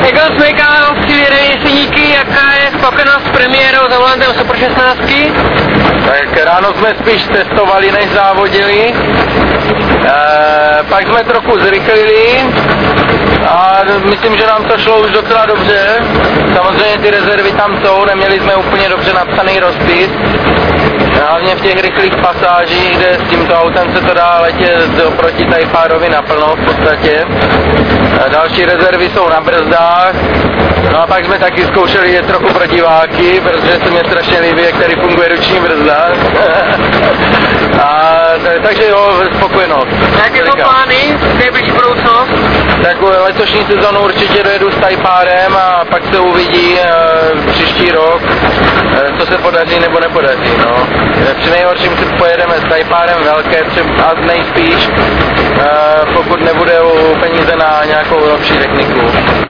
Jak vám smyká při jeseníky, jaká je spokojenost s premiérou za volantem Super 16? Tak ráno jsme spíš testovali, než závodili. Pak jsme trochu zrychlili a myslím, že nám to šlo už docela dobře. Samozřejmě ty rezervy tam jsou, neměli jsme úplně dobře napsaný rozpis. Hlavně v těch rychlých pasážích, kde s tímto autem se to dá letět oproti Type-Rovi naplno v podstatě. Další rezervy jsou na brzdách. No a pak jsme taky zkoušeli jet trochu protiváky, protože se mě strašně líbí, jak tady funguje ruční brzda. Takže jo, spokojenost. Jaké jsou plány? Nejbližší budoucnost? Tak letošní sezonu určitě dojedu s Type-Rem a pak se uvidí příští rok, co se podaří nebo nepodaří. No. Při nejhorším si pojedeme s Type-Rem velké, třeba nejspíš, pokud nebude peníze na nějakou lepší techniku.